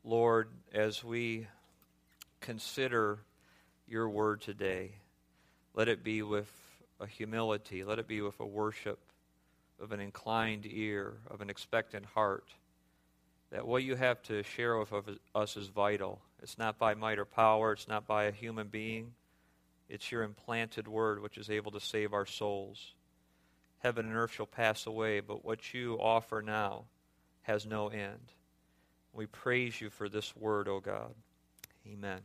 Lord, as we consider your word today, let it be with a humility, let it be with a worship of an inclined ear, of an expectant heart, that what you have to share with us is vital. It's not by might or power, it's not by a human being, it's your implanted word which is able to save our souls. Heaven and earth shall pass away, but what you offer now has no end. We praise you for this word, O God. Amen.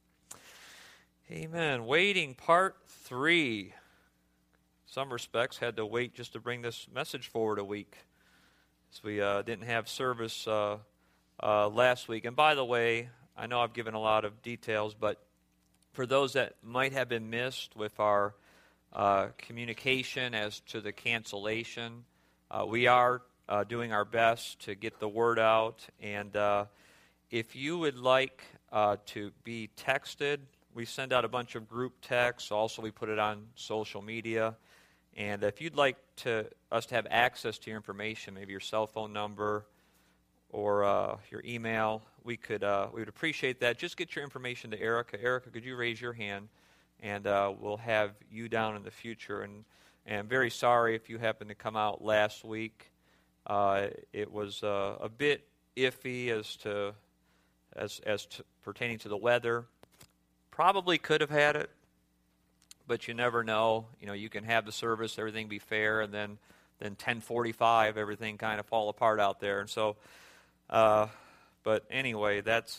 Amen. Waiting, part 3. In some respects, had to wait just to bring this message forward a week, as we didn't have service last week. And by the way, I know I've given a lot of details, but for those that might have been missed with our communication as to the cancellation, we are doing our best to get the word out. And if you would like to be texted, we send out a bunch of group texts. Also, we put it on social media. And if you'd like us to have access to your information, maybe your cell phone number or your email, we would appreciate that. Just get your information to Erica. Erica, could you raise your hand? And we'll have you down in the future. And I'm very sorry if you happened to come out last week. It was a bit iffy as to pertaining to the weather. Probably could have had it, but you never know. You know, you can have the service, everything be fair, and then 10:45, everything kind of fall apart out there. And so, but anyway, that's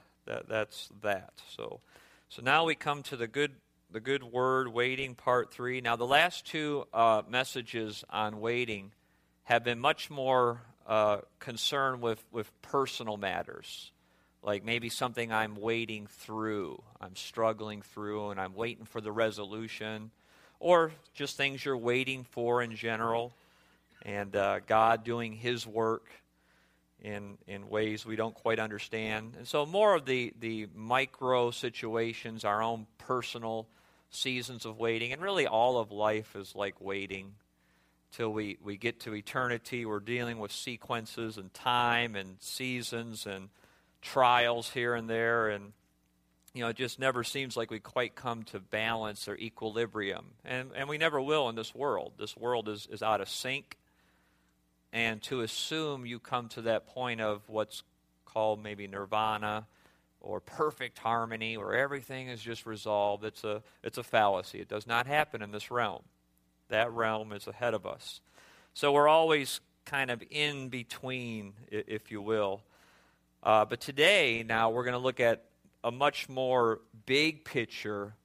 that. So now we come to the good word, waiting, part 3. Now, the last 2 messages on waiting have been much more concerned with personal matters, like maybe something I'm waiting through, I'm struggling through, and I'm waiting for the resolution, or just things you're waiting for in general, and God doing His work in ways we don't quite understand. And so more of the micro situations, our own personal seasons of waiting, and really all of life is like waiting till we get to eternity. We're dealing with sequences and time and seasons and trials here and there, and it just never seems like we quite come to balance or equilibrium, and we never will in this world. This world is out of sync, and to assume you come to that point of what's called maybe nirvana or perfect harmony, where everything is just resolved, it's a fallacy. It does not happen in this realm. That realm is ahead of us. So we're always kind of in between, if you will. But today, now, we're going to look at a much more big picture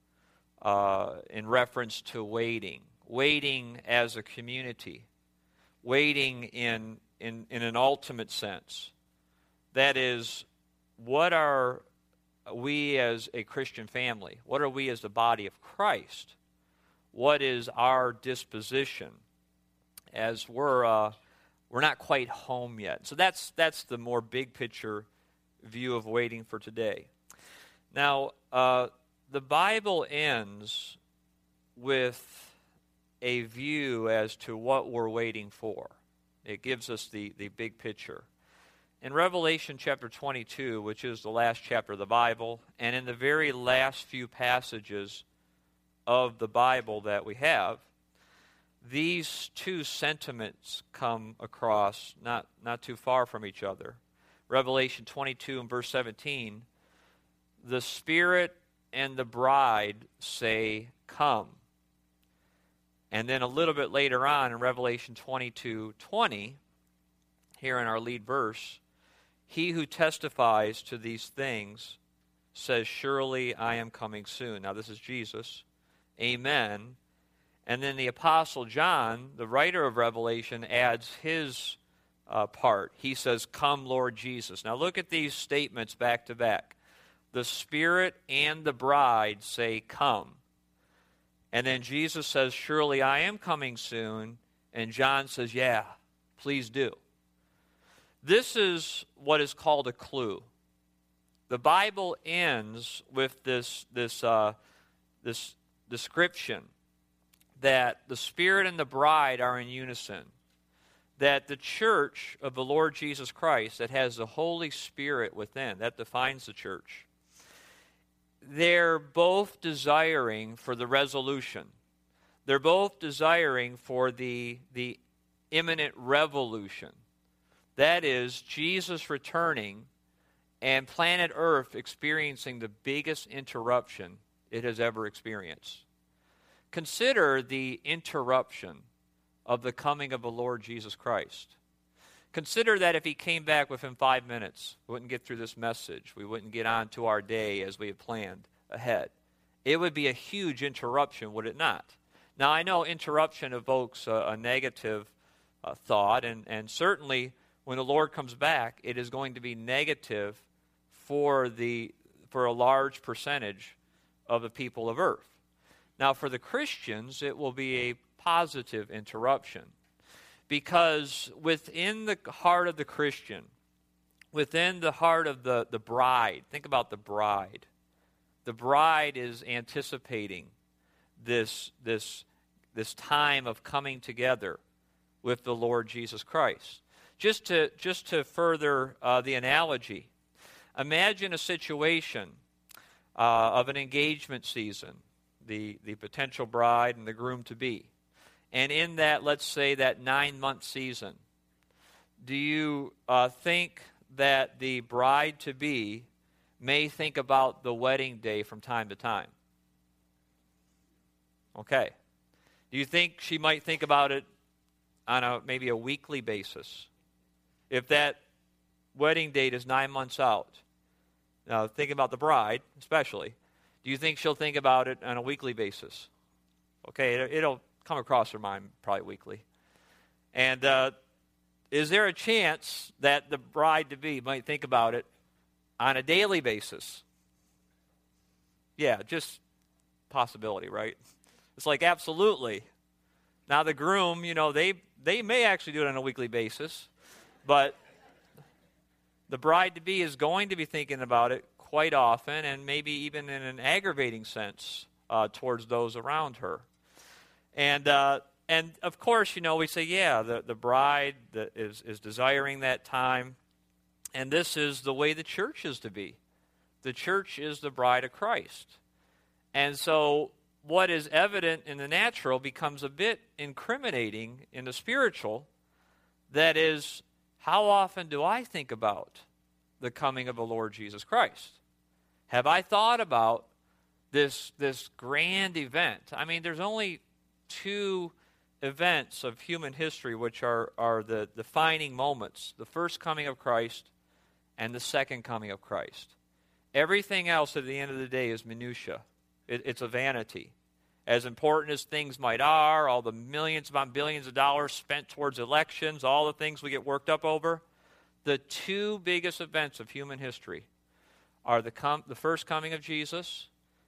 in reference to waiting. Waiting as a community. Waiting in an ultimate sense. That is, what are we as a Christian family? What are we as the body of Christ? What is our disposition as we're not quite home yet? So that's the more big picture view of waiting for today. Now, the Bible ends with a view as to what we're waiting for. It gives us the big picture. In Revelation chapter 22, which is the last chapter of the Bible, and in the very last few passages of the Bible that we have, these 2 sentiments come across not too far from each other. Revelation 22 and verse 17, the Spirit and the bride say, "Come." And then a little bit later on in Revelation 22:20, here in our lead verse, he who testifies to these things says, "Surely I am coming soon." Now this is Jesus. Amen. And then the Apostle John, the writer of Revelation, adds his part. He says, "Come, Lord Jesus." Now look at these statements back to back. The Spirit and the bride say, "Come." And then Jesus says, "Surely I am coming soon." And John says, "Yeah, please do." This is what is called a clue. The Bible ends with this description that the Spirit and the bride are in unison. that the church of the Lord Jesus Christ that has the Holy Spirit within, that defines the church, they're both desiring for the resolution. They're both desiring for the imminent revolution. That is, Jesus returning and planet Earth experiencing the biggest interruption it has ever experienced. Consider the interruption of the coming of the Lord Jesus Christ. Consider that if he came back within 5 minutes, we wouldn't get through this message. We wouldn't get on to our day as we had planned ahead. It would be a huge interruption, would it not? Now, I know interruption evokes a negative thought, and certainly when the Lord comes back, it is going to be negative for a large percentage of the people of earth. Now, for the Christians, it will be a positive interruption, because within the heart of the Christian, within the heart of the bride, think about the bride. The bride is anticipating this time of coming together with the Lord Jesus Christ. Just to further the analogy, imagine a situation of an engagement season, the potential bride and the groom-to-be. And in that, let's say that 9-month season, do you think that the bride-to-be may think about the wedding day from time to time? Okay. Do you think she might think about it on maybe a weekly basis? If that wedding date is 9 months out, now think about the bride especially, do you think she'll think about it on a weekly basis? Okay, it'll come across her mind probably weekly. And is there a chance that the bride-to-be might think about it on a daily basis? Yeah, just possibility, right? It's like, absolutely. Now the groom, they may actually do it on a weekly basis, but the bride-to-be is going to be thinking about it quite often, and maybe even in an aggravating sense towards those around her. And of course, we say, yeah, the bride is desiring that time, and this is the way the church is to be. The church is the bride of Christ. And so what is evident in the natural becomes a bit incriminating in the spiritual. That is, how often do I think about the coming of the Lord Jesus Christ? Have I thought about this grand event? I mean, there's only 2 events of human history which are the defining moments: the first coming of Christ and the second coming of Christ. Everything else at the end of the day is minutia. It's a vanity. As important as things might are, all the millions upon billions of dollars spent towards elections, all the things we get worked up over, the 2 biggest events of human history are the first coming of Jesus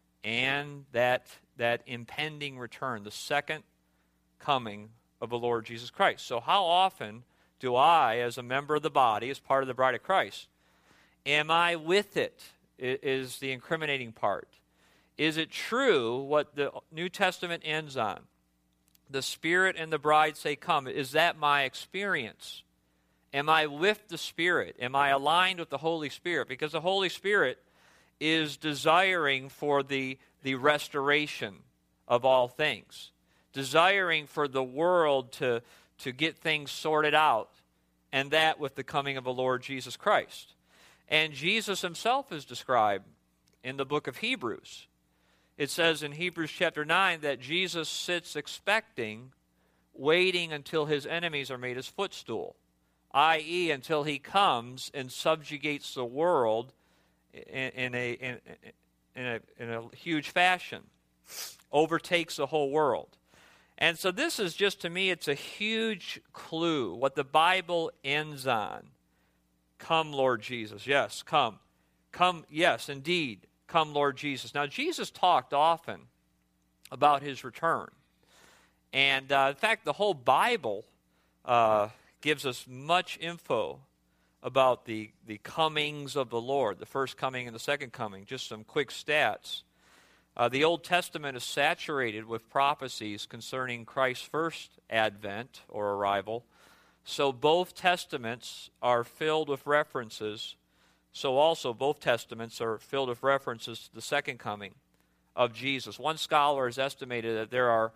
and that impending return, the second coming of the Lord Jesus Christ. So how often do I, as a member of the body, as part of the bride of Christ, am I with it, is the incriminating part. Is it true what the New Testament ends on? The Spirit and the bride say, come. Is that my experience? Am I with the Spirit? Am I aligned with the Holy Spirit? Because the Holy Spirit is desiring for the restoration of all things, desiring for the world to get things sorted out, and that with the coming of the Lord Jesus Christ. And Jesus himself is described in the book of Hebrews. It says in Hebrews chapter 9 that Jesus sits expecting, waiting until his enemies are made his footstool, i.e. until he comes and subjugates the world in a huge fashion, overtakes the whole world. And so this is just, to me, it's a huge clue what the Bible ends on. Come, Lord Jesus. Yes, come. Come, yes, indeed. Come, Lord Jesus. Now, Jesus talked often about his return. And, in fact, the whole Bible gives us much info about the comings of the Lord, the first coming and the second coming. Just some quick stats. The Old Testament is saturated with prophecies concerning Christ's first advent or arrival. So both testaments are filled with references. So also both testaments are filled with references to the second coming of Jesus. One scholar has estimated that there are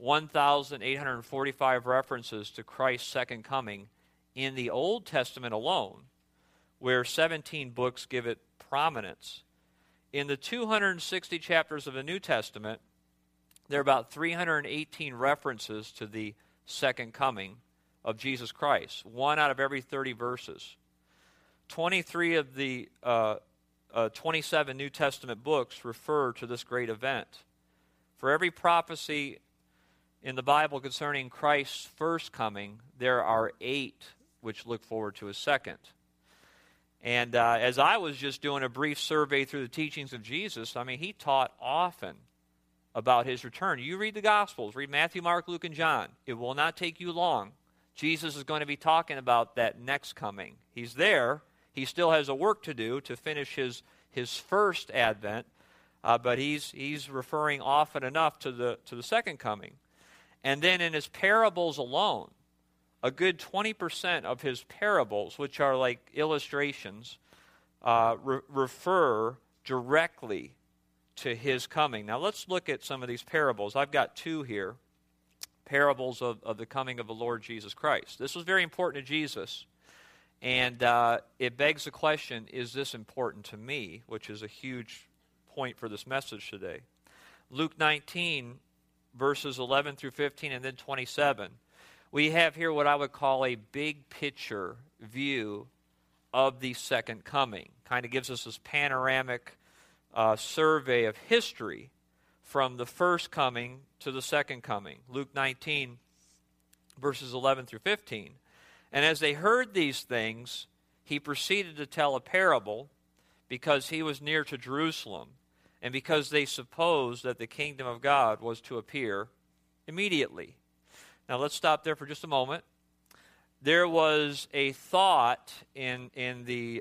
1,845 references to Christ's second coming in the Old Testament alone, where 17 books give it prominence. In the 260 chapters of the New Testament, there are about 318 references to the second coming of Jesus Christ, 1 out of every 30 verses. 23 of the 27 New Testament books refer to this great event. For every prophecy in the Bible concerning Christ's first coming, there are 8 which look forward to his second. And as I was just doing a brief survey through the teachings of Jesus, I mean, he taught often about his return. You read the Gospels, read Matthew, Mark, Luke, and John. It will not take you long. Jesus is going to be talking about that next coming. He's there. He still has a work to do to finish his first advent, but he's referring often enough to the second coming. And then in his parables alone, a good 20% of his parables, which are like illustrations, refer directly to his coming. Now let's look at some of these parables. I've got 2 here, parables of the coming of the Lord Jesus Christ. This was very important to Jesus, and it begs the question, is this important to me, which is a huge point for this message today. Luke 19, verses 11 through 15, and then 27. We have here what I would call a big picture view of the second coming. Kind of gives us this panoramic survey of history from the first coming to the second coming. Luke 19, verses 11 through 15. And as they heard these things, he proceeded to tell a parable because he was near to Jerusalem and because they supposed that the kingdom of God was to appear immediately. Now let's stop there for just a moment. There was a thought in the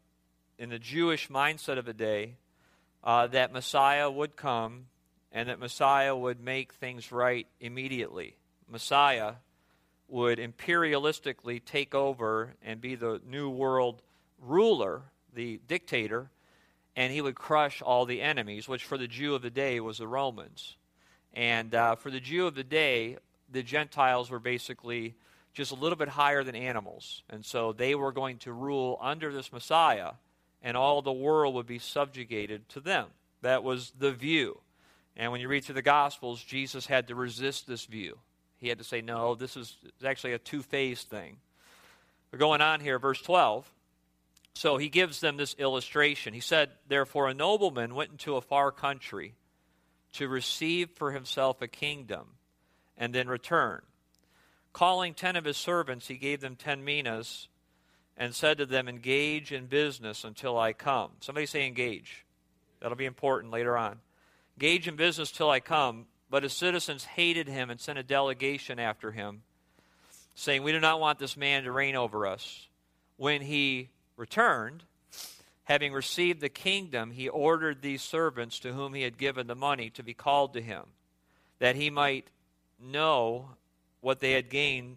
Jewish mindset of the day that Messiah would come and that Messiah would make things right immediately. Messiah would imperialistically take over and be the new world ruler, the dictator, and he would crush all the enemies, which for the Jew of the day was the Romans. And for the Jew of the day, the Gentiles were basically just a little bit higher than animals. And so they were going to rule under this Messiah, and all the world would be subjugated to them. That was the view. And when you read through the Gospels, Jesus had to resist this view. He had to say, no, this is actually a two-phase thing. We're going on here, verse 12. So he gives them this illustration. He said, therefore a nobleman went into a far country to receive for himself a kingdom and then return. Calling 10 of his servants, he gave them 10 minas and said to them, engage in business until I come. Somebody say engage. That'll be important later on. Engage in business till I come. But his citizens hated him and sent a delegation after him, saying, we do not want this man to reign over us. When he returned, having received the kingdom, he ordered these servants to whom he had given the money to be called to him, that he might know what they had gained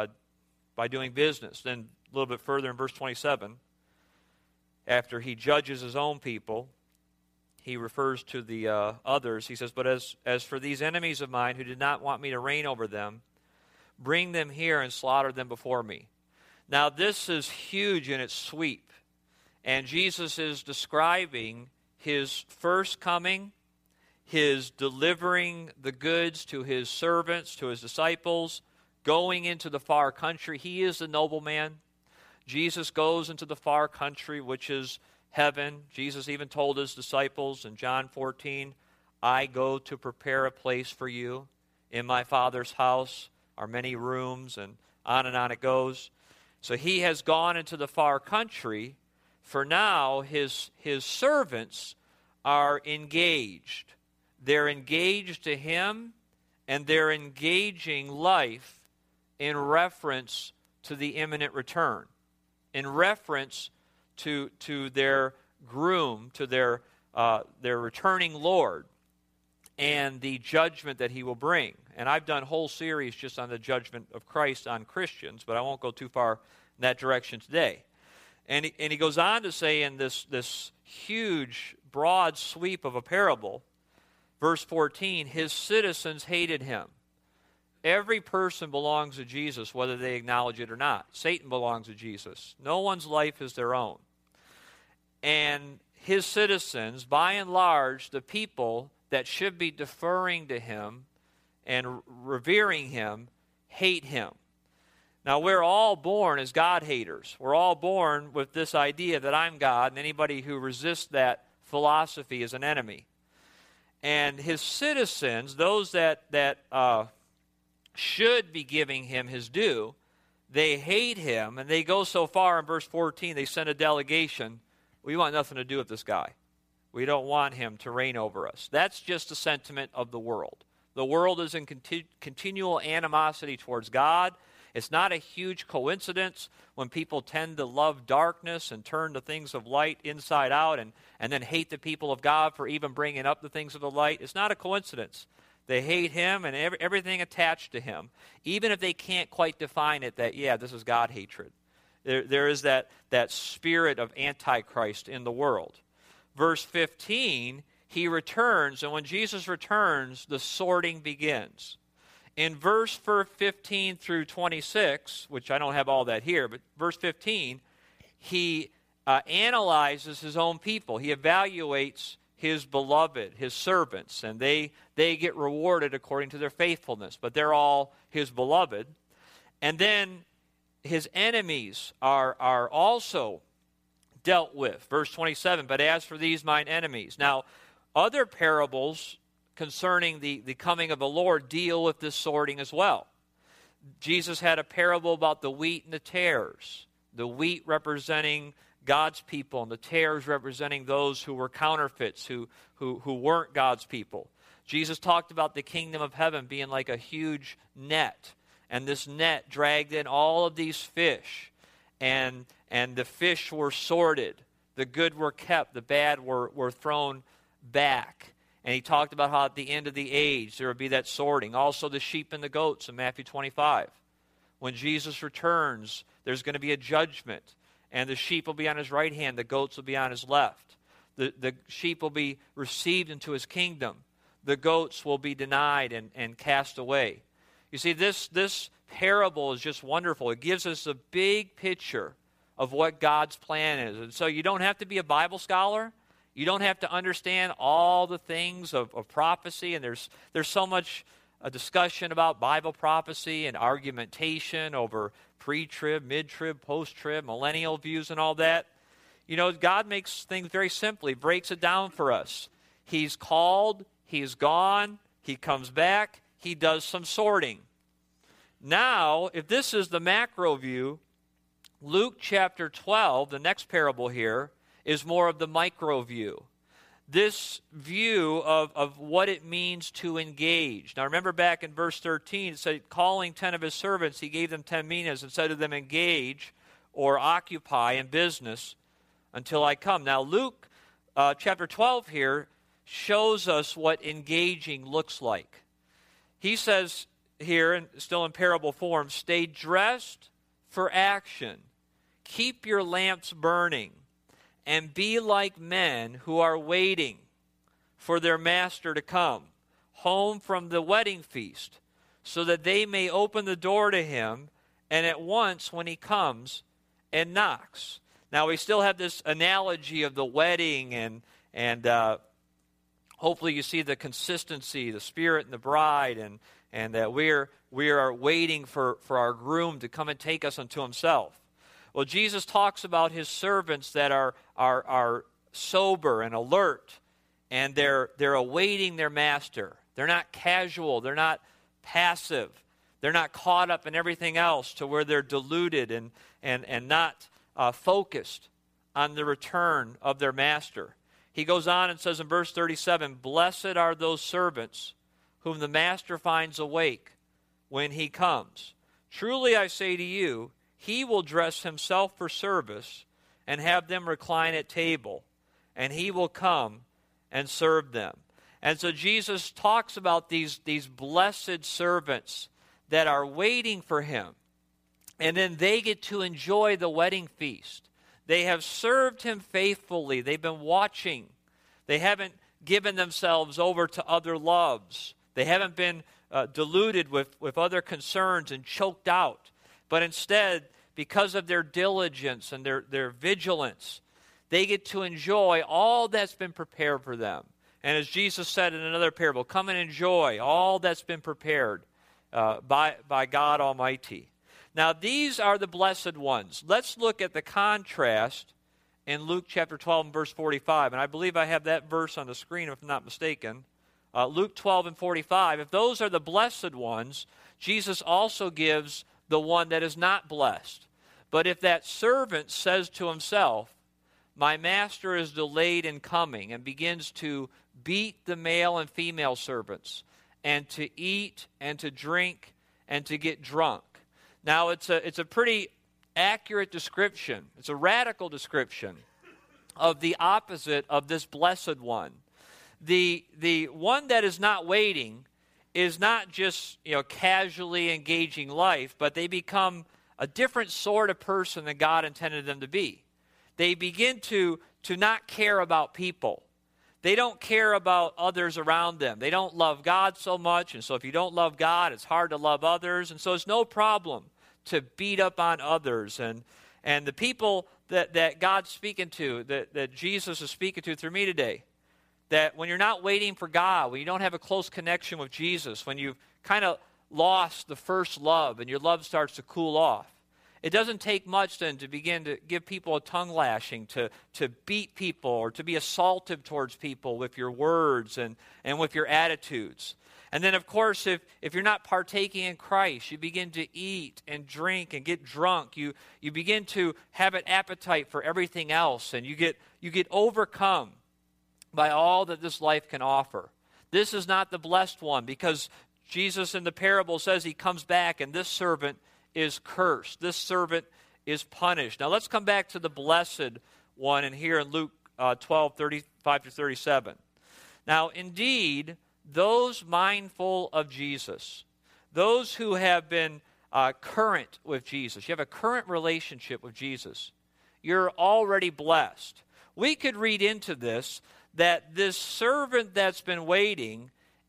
by doing business. Then a little bit further in verse 27, after he judges his own people, he refers to the others. He says, but as for these enemies of mine who did not want me to reign over them, bring them here and slaughter them before me. Now this is huge in its sweep. And Jesus is describing his first coming, his delivering the goods to his servants, to his disciples, going into the far country. He is the nobleman. Jesus goes into the far country, which is heaven. Jesus even told his disciples in John 14, I go to prepare a place for you. In my Father's house are many rooms, and on it goes. So he has gone into the far country. For now, his servants are engaged. They're engaged to him, and they're engaging life in reference to the imminent return, in reference to their groom, to their returning Lord. and the judgment that he will bring. And I've done whole series just on the judgment of Christ on Christians, but I won't go too far in that direction today. And he goes on to say in this huge, broad sweep of a parable, verse 14, his citizens hated him. Every person belongs to Jesus, whether they acknowledge it or not. Satan belongs to Jesus. No one's life is their own. And his citizens, by and large, the people that should be deferring to him and revering him, hate him. Now, we're all born as God haters. We're all born with this idea that I'm God, and anybody who resists that philosophy is an enemy. And his citizens, those that should be giving him his due, they hate him, and they go so far in verse 14, they send a delegation. We want nothing to do with this guy. We don't want him to reign over us. That's just the sentiment of the world. The world is in continual animosity towards God. It's not a huge coincidence when people tend to love darkness and turn the things of light inside out and then hate the people of God for even bringing up the things of the light. It's not a coincidence. They hate him and everything attached to him, even if they can't quite define it that, yeah, this is God hatred. There is that spirit of Antichrist in the world. Verse 15, he returns, and when Jesus returns, the sorting begins. In verse 15 through 26, which I don't have all that here, but verse 15, he analyzes his own people. He evaluates his beloved, his servants, and they get rewarded according to their faithfulness, but they're all his beloved. And then his enemies are also dealt with. Verse 27, but as for these mine enemies. Now, other parables concerning the coming of the Lord deal with this sorting as well. Jesus had a parable about the wheat and the tares. The wheat representing God's people and the tares representing those who were counterfeits, who weren't God's people. Jesus talked about the kingdom of heaven being like a huge net, and this net dragged in all of these fish, and the fish were sorted. The good were kept, the bad were thrown back. And he talked about how at the end of the age there would be that sorting. Also the sheep and the goats in Matthew 25. When Jesus returns, there's going to be a judgment. And the sheep will be on his right hand, the goats will be on his left. The sheep will be received into his kingdom. The goats will be denied and cast away. You see, this parable is just wonderful. It gives us a big picture of what God's plan is. And so you don't have to be a Bible scholar. You don't have to understand all the things of prophecy. And there's so much a discussion about Bible prophecy and argumentation over pre-trib, mid-trib, post-trib, millennial views and all that. You know, God makes things very simply, breaks it down for us. He's called, he's gone, he comes back, he does some sorting. Now, if this is the macro view, Luke chapter 12, the next parable here, is more of the micro view. This view of what it means to engage. Now remember back in verse 13, it said, calling 10 of his servants, he gave them 10 minas and said to them, engage or occupy in business until I come. Now Luke chapter 12 here shows us what engaging looks like. He says here, and still in parable form, stay dressed for action. Keep your lamps burning. And be like men who are waiting for their master to come home from the wedding feast, so that they may open the door to him, and at once when he comes and knocks. Now we still have this analogy of the wedding, and hopefully you see the consistency, the Spirit and the bride, and that we are waiting for our groom to come and take us unto himself. Well, Jesus talks about his servants that are sober and alert, and they're awaiting their master. They're not casual. They're not passive. They're not caught up in everything else to where they're deluded and not focused on the return of their master. He goes on and says in verse 37, blessed are those servants whom the master finds awake when he comes. Truly I say to you, he will dress himself for service and have them recline at table, and he will come and serve them. And so Jesus talks about these blessed servants that are waiting for him. And then they get to enjoy the wedding feast. They have served him faithfully. They've been watching. They haven't given themselves over to other loves. They haven't been deluded with other concerns and choked out. But instead, because of their diligence and their vigilance, they get to enjoy all that's been prepared for them. And as Jesus said in another parable, come and enjoy all that's been prepared by God Almighty. Now, these are the blessed ones. Let's look at the contrast in Luke chapter 12 and verse 45. And I believe I have that verse on the screen, if I'm not mistaken. Luke 12 and 45. If those are the blessed ones, Jesus also gives the one that is not blessed. But if that servant says to himself, my master is delayed in coming, and begins to beat the male and female servants, and to eat and to drink and to get drunk. Now, it's a pretty accurate description. It's a radical description of the opposite of this blessed one. The one that is not waiting is not just casually engaging life, but they become a different sort of person than God intended them to be. They begin to not care about people. They don't care about others around them. They don't love God so much, and so if you don't love God, it's hard to love others, and so it's no problem to beat up on others. And the people that God's speaking to, that Jesus is speaking to through me today, that when you're not waiting for God, when you don't have a close connection with Jesus, when you've kind of lost the first love and your love starts to cool off, it doesn't take much then to begin to give people a tongue lashing, to beat people or to be assaultive towards people with your words and with your attitudes. And then, of course, if you're not partaking in Christ, you begin to eat and drink and get drunk. You begin to have an appetite for everything else, and you get overcome by all that this life can offer. This is not the blessed one, because Jesus in the parable says he comes back and this servant is cursed. This servant is punished. Now let's come back to the blessed one and here in Luke 12, 35 to 37. Now indeed, those mindful of Jesus, those who have been current with Jesus, you have a current relationship with Jesus, you're already blessed. We could read into this that this servant that's been waiting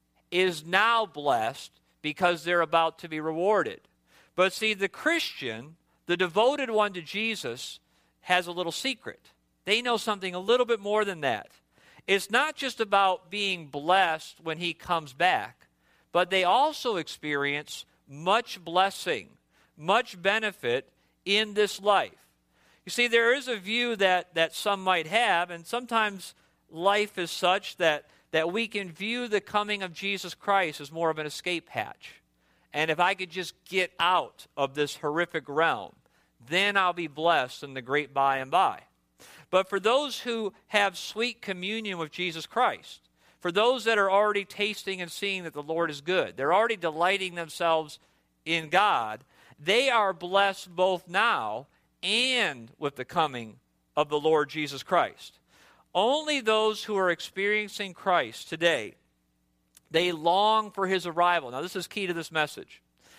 is now blessed because they're about to be rewarded. But see, the Christian, the devoted one to Jesus, has a little secret. They know something a little bit more than that. It's not just about being blessed when he comes back, but they also experience much blessing, much benefit in this life. You see, there is a view that some might have, and sometimes life is such that we can view the coming of Jesus Christ as more of an escape hatch. And if I could just get out of this horrific realm, then I'll be blessed in the great by and by. But for those who have sweet communion with Jesus Christ, for those that are already tasting and seeing that the Lord is good, they're already delighting themselves in God, they are blessed both now and with the coming of the Lord Jesus Christ. Only those who are experiencing Christ today, they long for his arrival. Now, this is key to this message.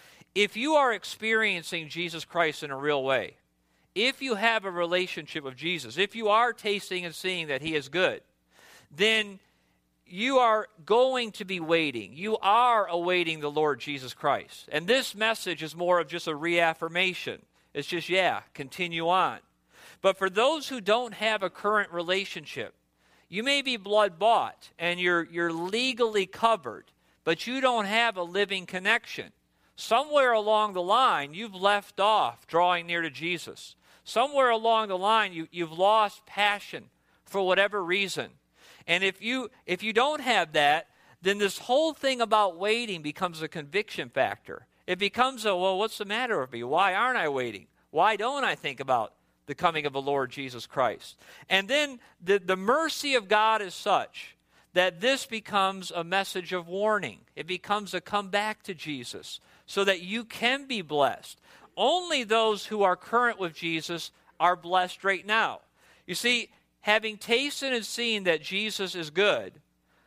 If you are experiencing Jesus Christ in a real way, if you have a relationship with Jesus, if you are tasting and seeing that he is good, then you are going to be waiting. You are awaiting the Lord Jesus Christ. And this message is more of just a reaffirmation. It's just, continue on. But for those who don't have a current relationship, you may be blood bought and you're legally covered, but you don't have a living connection. Somewhere along the line, you've left off drawing near to Jesus. Somewhere along the line, you've lost passion for whatever reason. And if you don't have that, then this whole thing about waiting becomes a conviction factor. It becomes what's the matter with me? Why aren't I waiting? Why don't I think about the coming of the Lord Jesus Christ? And then the mercy of God is such that this becomes a message of warning. It becomes a come back to Jesus so that you can be blessed. Only those who are current with Jesus are blessed right now. You see, having tasted and seen that Jesus is good,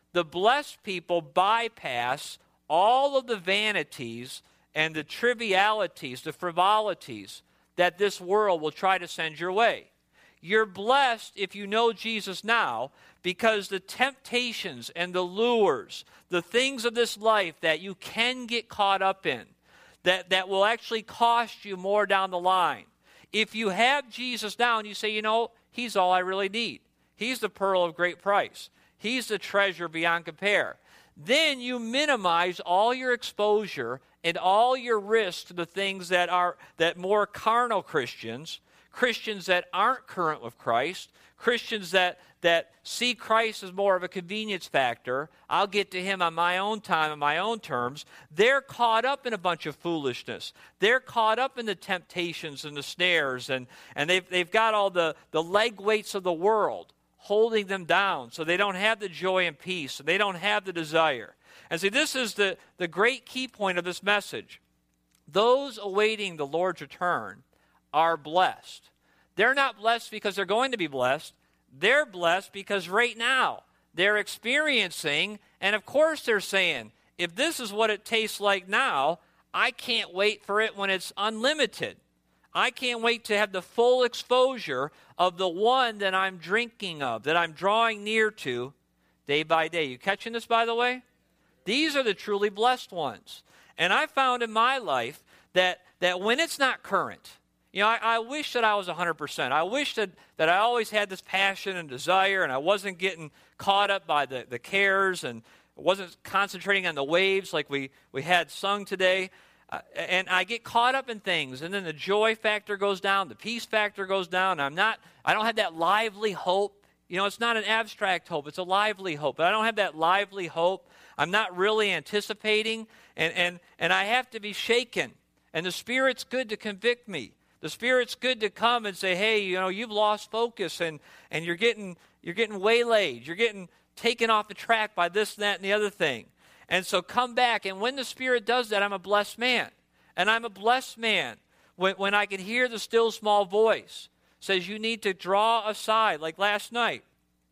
the blessed people bypass all of the vanities and the trivialities, the frivolities that this world will try to send your way. You're blessed if you know Jesus now, because the temptations and the lures, the things of this life that you can get caught up in, that will actually cost you more down the line. If you have Jesus now and you say, he's all I really need. He's the pearl of great price. He's the treasure beyond compare. Then you minimize all your exposure and all your risk to the things that more carnal Christians that aren't current with Christ, Christians that see Christ as more of a convenience factor. I'll get to him on my own time, on my own terms. They're caught up in a bunch of foolishness. They're caught up in the temptations and the snares, and they've got all the leg weights of the world holding them down, so they don't have the joy and peace, and they don't have the desire. And see, this is the great key point of this message. Those awaiting the Lord's return are blessed. They're not blessed because they're going to be blessed. They're blessed because right now they're experiencing, and of course they're saying, if this is what it tastes like now, I can't wait for it when it's unlimited. I can't wait to have the full exposure of the one that I'm drinking of, that I'm drawing near to day by day. You catching this, by the way? These are the truly blessed ones. And I found in my life that when it's not current, I wish that I was 100%. I wish that I always had this passion and desire, and I wasn't getting caught up by the cares, and wasn't concentrating on the waves like we had sung today. And I get caught up in things, and then the joy factor goes down, the peace factor goes down. I don't have that lively hope. It's not an abstract hope, it's a lively hope. But I don't have that lively hope. I'm not really anticipating, and I have to be shaken. And the Spirit's good to convict me. The Spirit's good to come and say, hey, you've lost focus, and you're getting waylaid. You're getting taken off the track by this, that, and the other thing. And so come back. And when the Spirit does that, I'm a blessed man. And I'm a blessed man when I can hear the still small voice says you need to draw aside. Like last night,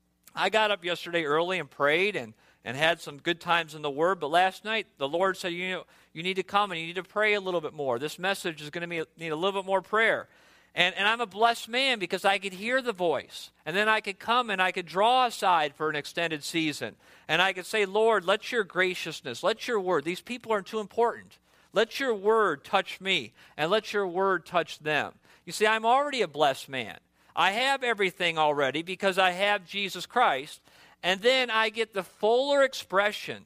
I got up yesterday early and prayed and had some good times in the Word. But last night, the Lord said, you need to come and you need to pray a little bit more. This message is going to need a little bit more prayer. And I'm a blessed man because I could hear the voice. And then I could come and I could draw aside for an extended season. And I could say, Lord, let your graciousness, let your word, these people aren't too important. Let your word touch me and let your word touch them. You see, I'm already a blessed man. I have everything already because I have Jesus Christ. And then I get the fuller expression,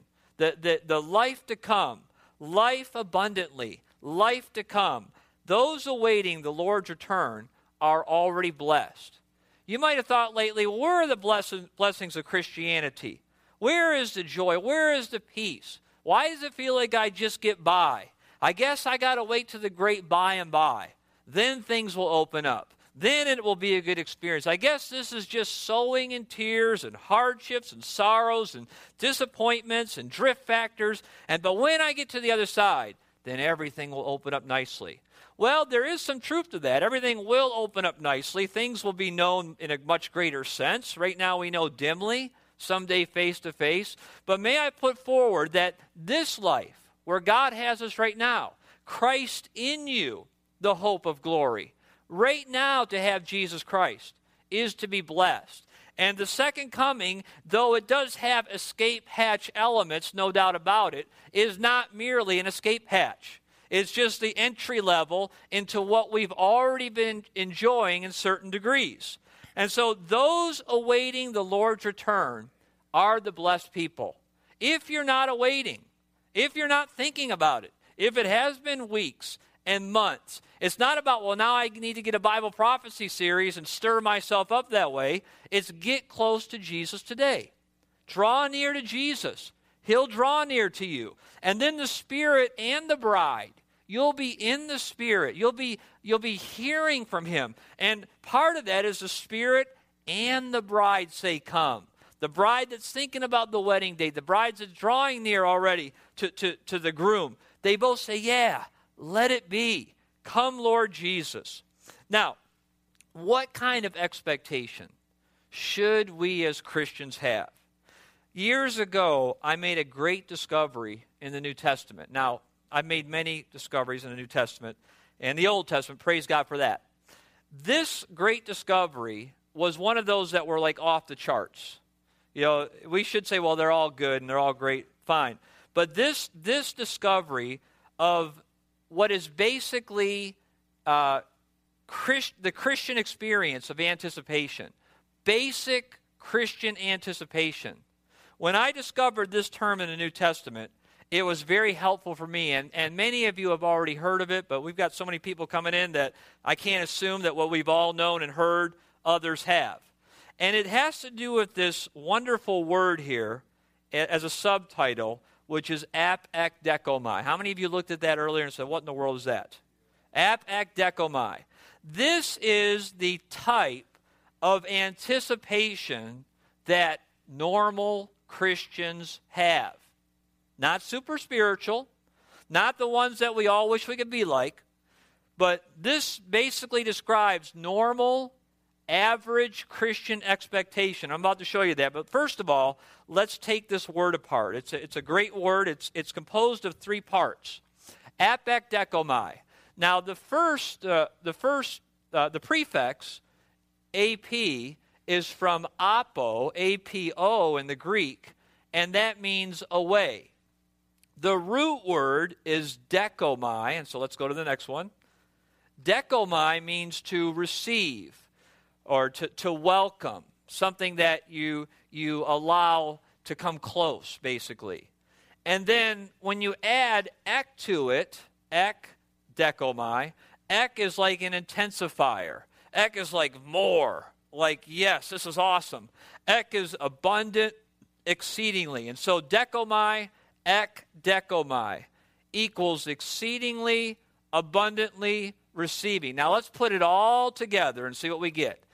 the life to come, life abundantly, life to come. Those awaiting the Lord's return are already blessed. You might have thought lately, where are the blessings of Christianity? Where is the joy? Where is the peace? Why does it feel like I just get by? I guess I got to wait to the great by and by. Then things will open up. Then it will be a good experience. I guess this is just sowing in tears and hardships and sorrows and disappointments and drift factors. But when I get to the other side, then everything will open up nicely. Well, there is some truth to that. Everything will open up nicely. Things will be known in a much greater sense. Right now we know dimly, someday face to face. But may I put forward that this life, where God has us right now, Christ in you, the hope of glory. Right now to have Jesus Christ is to be blessed. And the second coming, though it does have escape hatch elements, no doubt about it, is not merely an escape hatch. It's just the entry level into what we've already been enjoying in certain degrees. And so those awaiting the Lord's return are the blessed people. If you're not awaiting, if you're not thinking about it, if it has been weeks and months, it's not about, well, now I need to get a Bible prophecy series and stir myself up that way. It's get close to Jesus today. Draw near to Jesus. He'll draw near to you. And then the Spirit and the bride, you'll be in the Spirit. You'll be hearing from Him. And part of that is the Spirit and the bride say, come. The bride that's thinking about the wedding date, the bride that's drawing near already to the groom, they both say, yeah, let it be. Come, Lord Jesus. Now, what kind of expectation should we as Christians have? Years ago, I made a great discovery in the New Testament. Now, I've made many discoveries in the New Testament and the Old Testament. Praise God for that. This great discovery was one of those that were like off the charts. You know, we should say, well, they're all good and they're all great, fine. But this discovery of what is basically the Christian experience of anticipation, basic Christian anticipation. When I discovered this term in the New Testament, it was very helpful for me, and many of you have already heard of it, but we've got so many people coming in that I can't assume that what we've all known and heard, others have. And it has to do with this wonderful word here as a subtitle, which is apekdekomai. How many of you looked at that earlier and said, what in the world is that? Apekdekomai. This is the type of anticipation that normal Christians have. Not super spiritual, not the ones that we all wish we could be like, but this basically describes normal, average Christian expectation. I'm about to show you that, but first of all, let's take this word apart. It's a great word. It's composed of three parts. Apekdekomai. Now, the prefix AP is from apo, A-P-O in the Greek, and that means away. The root word is dekomai, and so let's go to the next one. Dekomai means to receive or to welcome, something that you allow to come close, basically. And then when you add ek to it, ekdekomai, ek is like an intensifier. Ek is like more, like yes, this is awesome. Ek is abundant exceedingly. And so dekomai, ekdekomai equals exceedingly, abundantly receiving. Now let's put it all together and see what we get.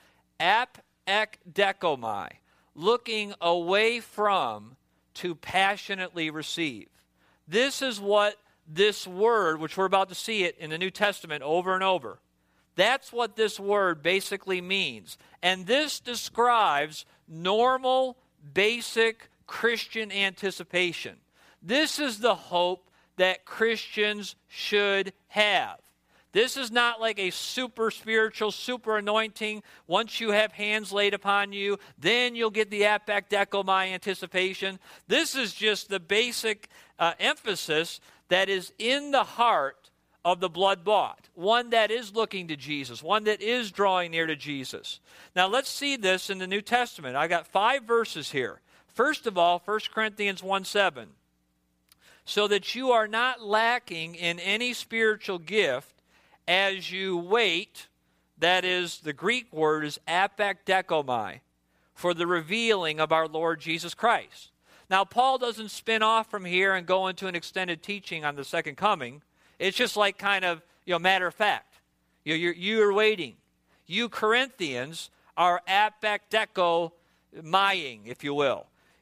Apekdekomai, looking away from to passionately receive. This is what this word, which we're about to see it in the New Testament over and over, that's what this word basically means. And this describes normal, basic Christian anticipation. This is the hope that Christians should have. This is not like a super spiritual, super anointing. Once you have hands laid upon you, then you'll get the apekdekomai anticipation. This is just the basic emphasis that is in the heart of the blood-bought, one that is looking to Jesus, one that is drawing near to Jesus. Now let's see this in the New Testament. I got 5 verses here. First of all, 1 Corinthians 1:7. So that you are not lacking in any spiritual gift as you wait, that is, the Greek word is apekdekomai, for the revealing of our Lord Jesus Christ. Now, Paul doesn't spin off from here and go into an extended teaching on the second coming. It's just like kind of, matter of fact. You're waiting. You Corinthians are apekdekomaiing, if you will.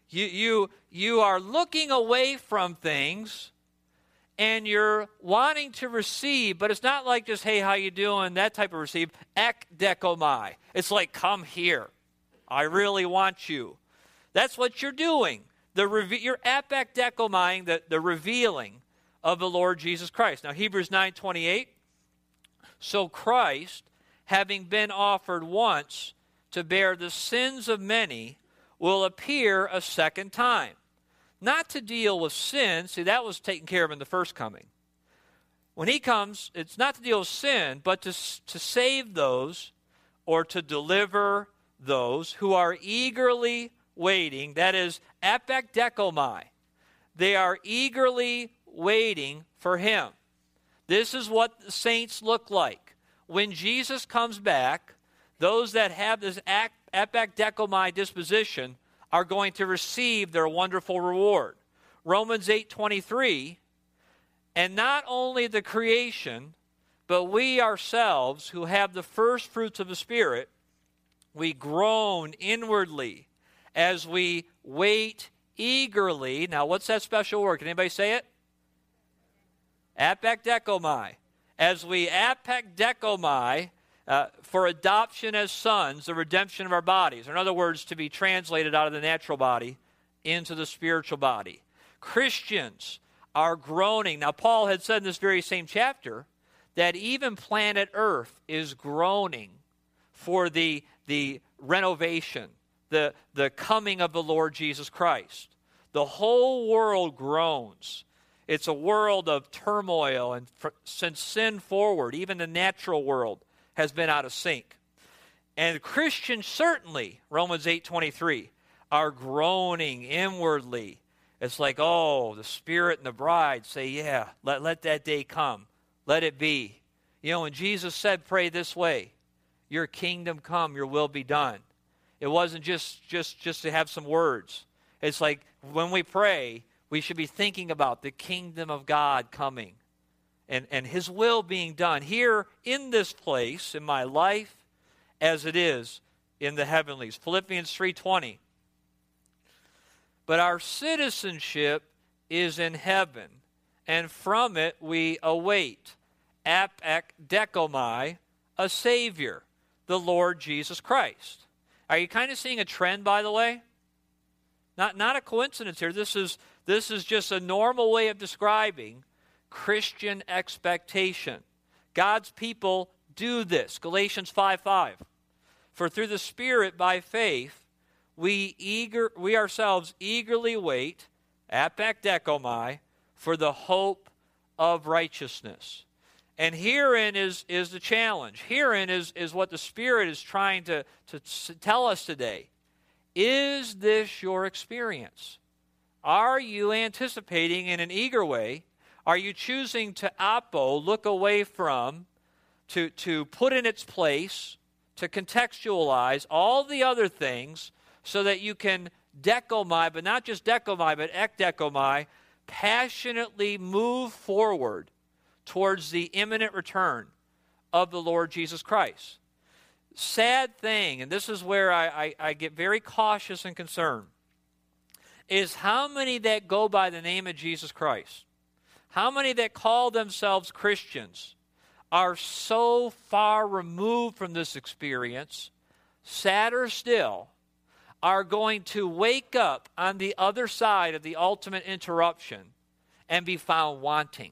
You are looking away from things and you're wanting to receive, but it's not like just, hey, how you doing, that type of receive. Ekdekomai. It's like, come here. I really want you. That's what you're doing. You're apekdekomaing, the revealing of the Lord Jesus Christ. Now, Hebrews 9:28. So Christ, having been offered once to bear the sins of many, will appear a second time. Not to deal with sin. See, that was taken care of in the first coming. When he comes, it's not to deal with sin, but to save those or to deliver those who are eagerly waiting. That is apekdekomai. They are eagerly waiting for him. This is what the saints look like. When Jesus comes back, those that have this apekdekomai disposition are going to receive their wonderful reward. Romans 8:23, and not only the creation, but we ourselves who have the first fruits of the Spirit, we groan inwardly as we wait eagerly. Now, what's that special word? Can anybody say it? Apekdekomai. As we apekdekomai for adoption as sons, the redemption of our bodies. In other words, to be translated out of the natural body into the spiritual body. Christians are groaning. Now, Paul had said in this very same chapter that even planet Earth is groaning for the renovation, the coming of the Lord Jesus Christ. The whole world groans. It's a world of turmoil, and since sin forward, even the natural world has been out of sync. And Christians certainly, Romans 8:23, are groaning inwardly. It's like, oh, the Spirit and the bride say, yeah, let that day come. Let it be. You know, when Jesus said, pray this way, your kingdom come, your will be done. It wasn't just to have some words. It's like when we pray, we should be thinking about the kingdom of God coming and his will being done here in this place, in my life, as it is in the heavenlies. Philippians 3:20. But our citizenship is in heaven, and from it we await apekdekomai, a Savior, the Lord Jesus Christ. Are you kind of seeing a trend, by the way? Not a coincidence here. This is just a normal way of describing Christian expectation. God's people do this. Galatians 5:5. For through the Spirit by faith we ourselves eagerly wait apekdekomai for the hope of righteousness. And herein is the challenge. Herein is what the Spirit is trying to tell us today. Is this your experience? Are you anticipating in an eager way? Are you choosing to look away from, to put in its place, to contextualize all the other things so that you can dekomai, but not just dekomai, but ekdekomai, passionately move forward towards the imminent return of the Lord Jesus Christ? Sad thing, and this is where I get very cautious and concerned, is how many that go by the name of Jesus Christ, how many that call themselves Christians, are so far removed from this experience, sadder still, are going to wake up on the other side of the ultimate interruption and be found wanting.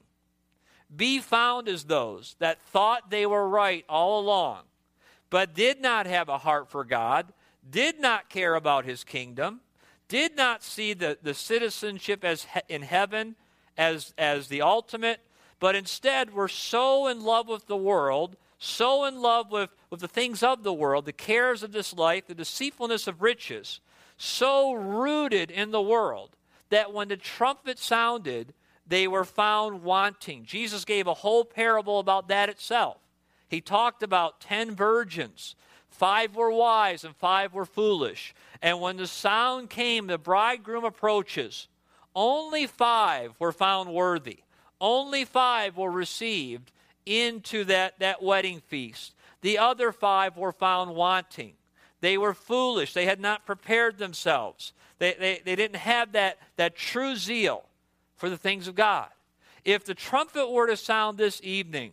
Be found as those that thought they were right all along, but did not have a heart for God, did not care about his kingdom, did not see the citizenship as in heaven as the ultimate, but instead were so in love with the world, so in love with the things of the world, the cares of this life, the deceitfulness of riches, so rooted in the world that when the trumpet sounded, they were found wanting. Jesus gave a whole parable about that itself. He talked about 10 virgins. 5 were wise and 5 were foolish. And when the sound came, the bridegroom approaches. Only 5 were found worthy. Only 5 were received into that wedding feast. The other 5 were found wanting. They were foolish. They had not prepared themselves. They didn't have that true zeal for the things of God. If the trumpet were to sound this evening,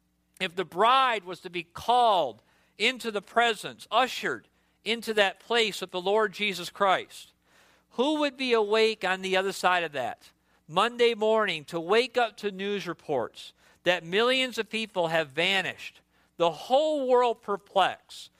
if the bride was to be called into the presence, ushered into that place of the Lord Jesus Christ, who would be awake on the other side of that? Monday morning to wake up to news reports that millions of people have vanished, the whole world perplexed,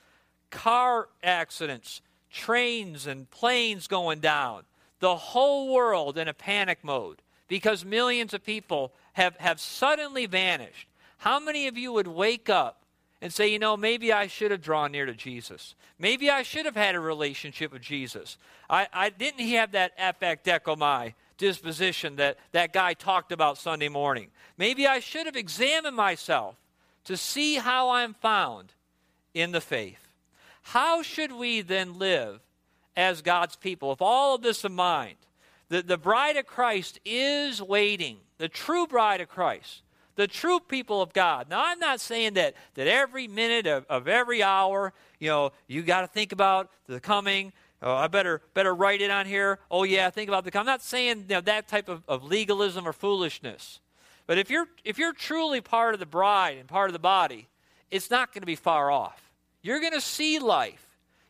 car accidents, trains and planes going down, the whole world in a panic mode because millions of people have suddenly vanished. How many of you would wake up and say, maybe I should have drawn near to Jesus. Maybe I should have had a relationship with Jesus. I didn't have that apekdekomai disposition that guy talked about Sunday morning. Maybe I should have examined myself to see how I'm found in the faith. How should we then live as God's people? With all of this in mind, the bride of Christ is waiting, the true bride of Christ, the true people of God. Now, I'm not saying that every minute of every hour, you got to think about the coming. Oh, I better write it on here. Oh, yeah, think about the coming. I'm not saying that type of legalism or foolishness. But if you're truly part of the bride and part of the body, it's not going to be far off. You're going to see life.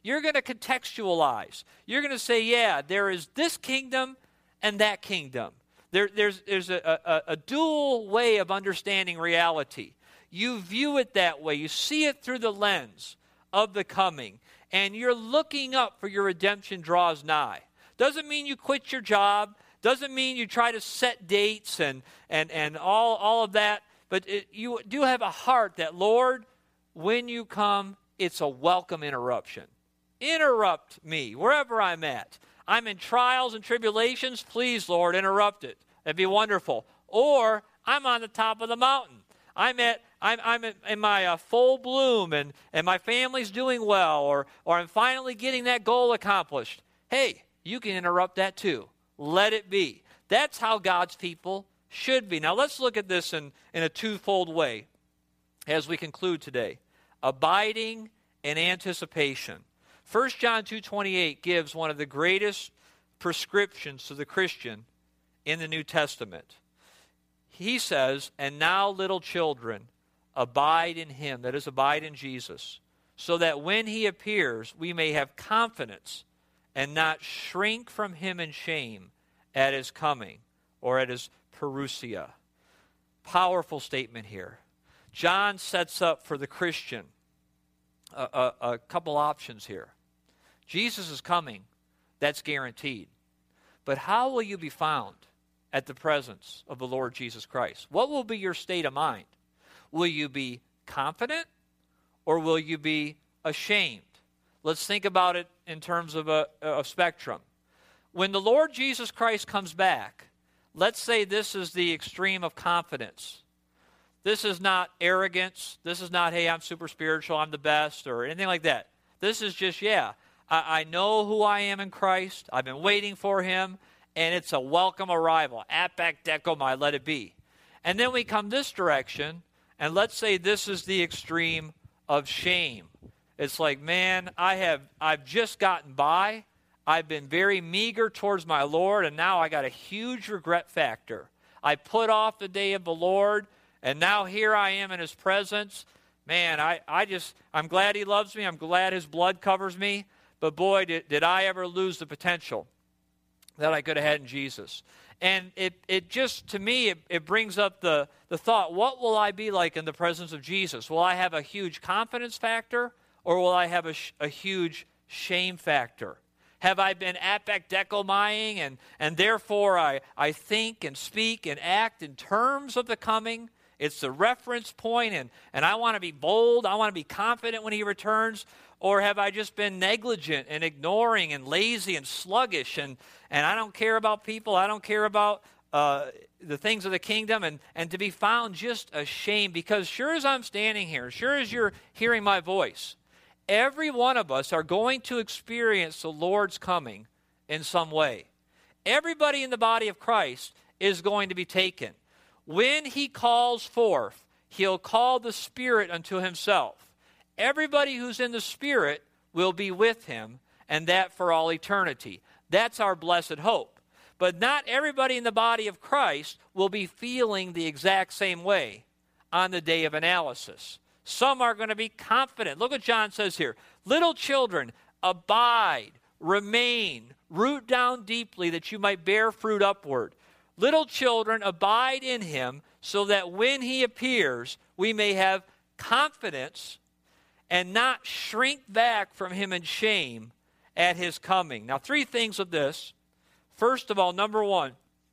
you're going to contextualize. You're going to say, yeah, there is this kingdom and that kingdom. There's a dual way of understanding reality. You view it that way. You see it through the lens of the coming. And you're looking up for your redemption draws nigh. Doesn't mean you quit your job. Doesn't mean you try to set dates and all of that. But you do have a heart that, Lord, when you come, it's a welcome interruption. Interrupt me wherever I'm at. I'm in trials and tribulations. Please, Lord, interrupt it. That'd be wonderful. Or I'm on the top of the mountain. I'm in my full bloom and my family's doing well, or I'm finally getting that goal accomplished. Hey, you can interrupt that too. Let it be. That's how God's people should be. Now let's look at this in a twofold way as we conclude today. Abiding and anticipation. 1 John 2:28 gives one of the greatest prescriptions to the Christian in the New Testament. He says, "And now, little children, abide in him," that is, abide in Jesus, "so that when he appears, we may have confidence and not shrink from him in shame at his coming," or at his parousia. Powerful statement here. John sets up for the Christian a couple options here. Jesus is coming. That's guaranteed. But how will you be found at the presence of the Lord Jesus Christ? What will be your state of mind? Will you be confident or will you be ashamed? Let's think about it in terms of a spectrum. When the Lord Jesus Christ comes back, let's say this is the extreme of confidence. This is not arrogance. This is not, hey, I'm super spiritual, I'm the best, or anything like that. This is just, I know who I am in Christ. I've been waiting for him, and it's a welcome arrival. Apec decomai, let it be. And then we come this direction, and let's say this is the extreme of shame. It's like, man, I've just gotten by. I've been very meager towards my Lord, and now I got a huge regret factor. I put off the day of the Lord, and now here I am in his presence. Man, I'm glad he loves me. I'm glad his blood covers me. But boy, did I ever lose the potential that I could have had in Jesus. And it just, to me, it brings up the thought, what will I be like in the presence of Jesus? Will I have a huge confidence factor, or will I have a huge shame factor? Have I been apekdekomying, and therefore I think and speak and act in terms of the coming? It's the reference point, and I want to be bold. I want to be confident when he returns. Or have I just been negligent and ignoring and lazy and sluggish, and I don't care about people. I don't care about the things of the kingdom, and to be found just ashamed. Because sure as I'm standing here, sure as you're hearing my voice, every one of us are going to experience the Lord's coming in some way. Everybody in the body of Christ is going to be taken. When he calls forth, he'll call the Spirit unto himself. Everybody who's in the Spirit will be with him, and that for all eternity. That's our blessed hope. But not everybody in the body of Christ will be feeling the exact same way on the day of analysis. Some are going to be confident. Look what John says here. Little children, abide, remain, root down deeply that you might bear fruit upward. Little children, abide in him, so that when he appears, we may have confidence and not shrink back from him in shame at his coming. Now, three things of this. First of all, number one,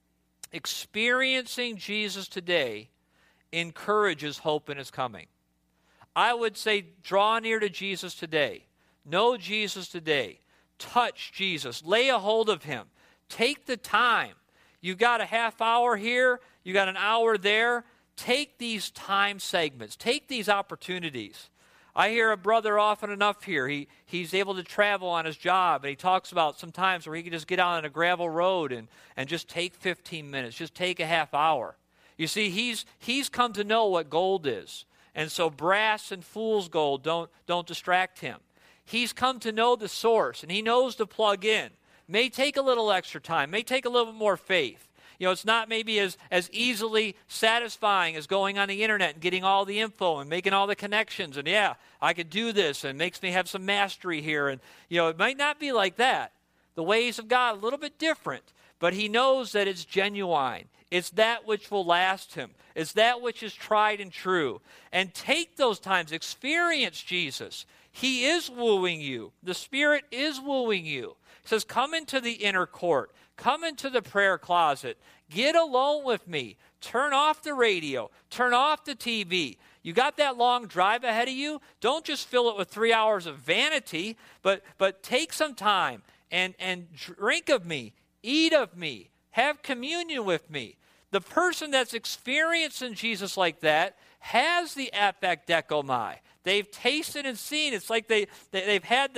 experiencing Jesus today encourages hope in his coming. I would say draw near to Jesus today. Know Jesus today. Touch Jesus. Lay a hold of him. Take the time. You've got a half hour here. You got an hour there. Take these time segments. Take these opportunities. I hear a brother often enough here. He's able to travel on his job, and he talks about some times where he can just get out on a gravel road and just take 15 minutes, just take a half hour. You see, he's come to know what gold is. And so brass and fool's gold don't distract him. He's come to know the source, and he knows to plug in. May take a little extra time, may take a little bit more faith. It's not maybe as easily satisfying as going on the internet and getting all the info and making all the connections. And yeah, I could do this, and it makes me have some mastery here. And, it might not be like that. The ways of God, a little bit different. But he knows that it's genuine. It's that which will last him. It's that which is tried and true. And take those times. Experience Jesus. He is wooing you. The Spirit is wooing you. He says, come into the inner court. Come into the prayer closet. Get alone with me. Turn off the radio. Turn off the TV. You got that long drive ahead of you? Don't just fill it with 3 hours of vanity, but take some time and drink of me. Eat of me. Have communion with me. The person that's experiencing Jesus like that has the apekdechomai. They've tasted and seen. It's like they've had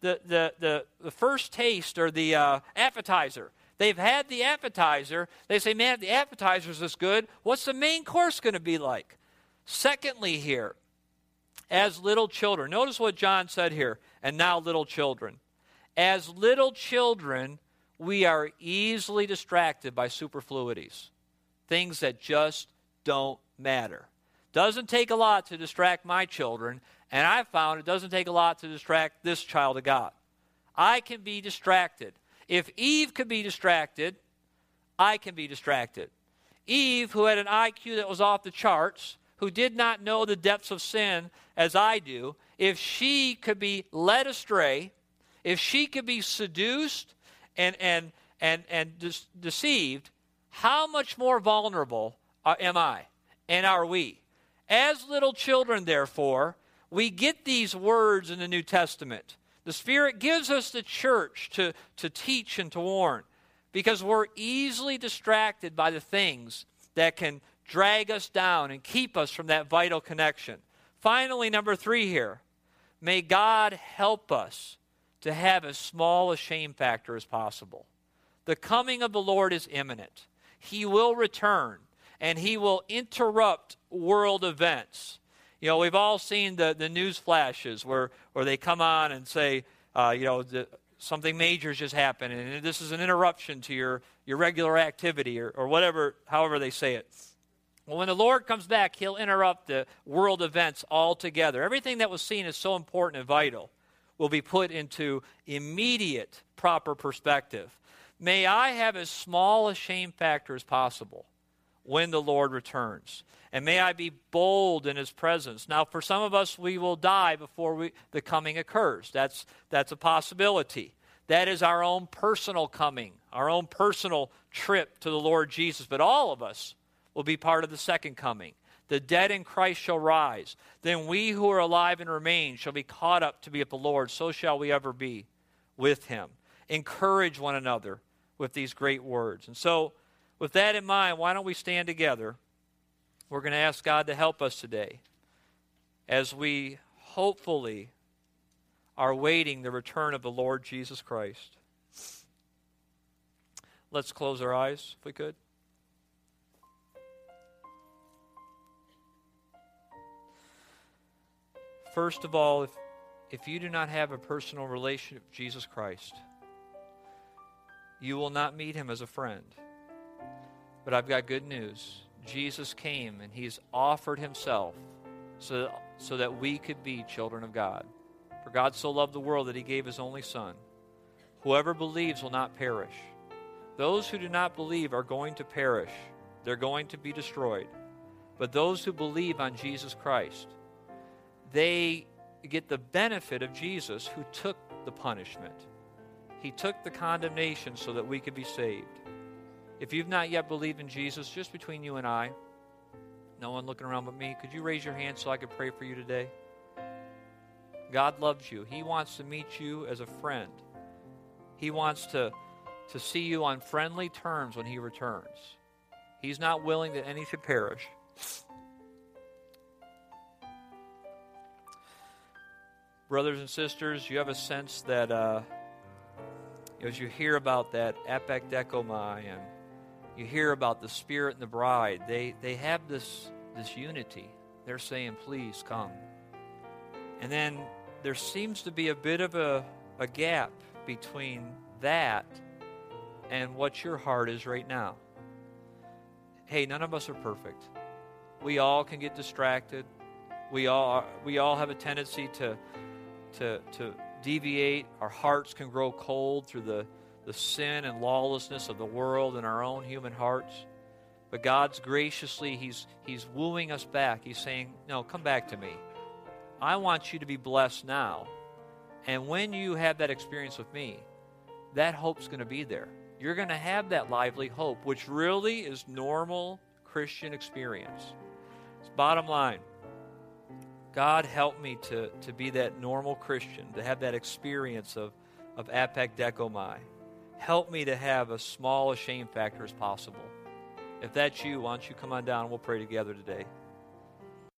the first taste or the appetizer. They've had the appetizer. They say, man, the appetizer's this good. What's the main course going to be like? Secondly here, as little children. Notice what John said here, and now little children. As little children, we are easily distracted by superfluities, things that just don't matter. Doesn't take a lot to distract my children, and I've found it doesn't take a lot to distract this child of God. I can be distracted. If Eve could be distracted, I can be distracted. Eve, who had an IQ that was off the charts, who did not know the depths of sin as I do, if she could be led astray, if she could be seduced and deceived, how much more vulnerable am I and are we? As little children, therefore, we get these words in the New Testament. The Spirit gives us the church to teach and to warn, because we're easily distracted by the things that can drag us down and keep us from that vital connection. Finally, number 3 here. May God help us to have as small a shame factor as possible. The coming of the Lord is imminent. He will return, and he will interrupt world events. We've all seen the news flashes where they come on and say, something major has just happened, and this is an interruption to your regular activity or whatever, however they say it. Well, when the Lord comes back, he'll interrupt the world events altogether. Everything that was seen as so important and vital will be put into immediate proper perspective. May I have as small a shame factor as possible when the Lord returns. And may I be bold in his presence. Now, for some of us, we will die before the coming occurs. That's a possibility. That is our own personal coming, our own personal trip to the Lord Jesus. But all of us will be part of the second coming. The dead in Christ shall rise. Then we who are alive and remain shall be caught up to be with the Lord. So shall we ever be with him. Encourage one another with these great words. And so, with that in mind, why don't we stand together? We're going to ask God to help us today as we hopefully are waiting the return of the Lord Jesus Christ. Let's close our eyes, if we could. First of all, if you do not have a personal relationship with Jesus Christ, you will not meet him as a friend. But I've got good news. Jesus came and he's offered himself so that we could be children of God. For God so loved the world that he gave his only Son. Whoever believes will not perish. Those who do not believe are going to perish. They're going to be destroyed. But those who believe on Jesus Christ, they get the benefit of Jesus, who took the punishment. He took the condemnation so that we could be saved. If you've not yet believed in Jesus, just between you and I, no one looking around but me, could you raise your hand so I could pray for you today? God loves you. He wants to meet you as a friend. He wants to see you on friendly terms when he returns. He's not willing that any should perish. Brothers and sisters, you have a sense that as you hear about that apekdechomai and you hear about the Spirit and the bride, they have this unity. They're saying, please come. And then there seems to be a bit of a gap between that and what your heart is right now. hey, none of us are perfect. We all can get distracted. We all have a tendency to deviate. Our hearts can grow cold through the sin and lawlessness of the world and our own human hearts. But God's graciously, He's wooing us back. He's saying, no, come back to me. I want you to be blessed now. And when you have that experience with me, that hope's going to be there. You're going to have that lively hope, which really is normal Christian experience. It's bottom line. God help me to be that normal Christian, to have that experience of apekdechomai. Help me to have as small a shame factor as possible. If that's you, why don't you come on down and we'll pray together today.